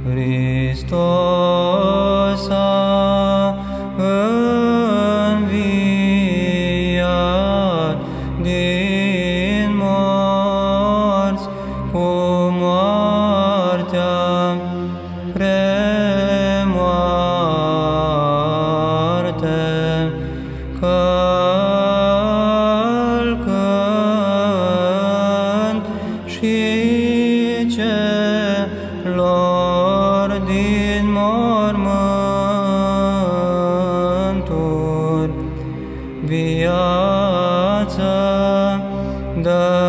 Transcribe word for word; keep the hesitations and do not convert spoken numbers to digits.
Hristos a înviat din morți, cu moartea premoarte, călcând și celor din mormânturi viață dă.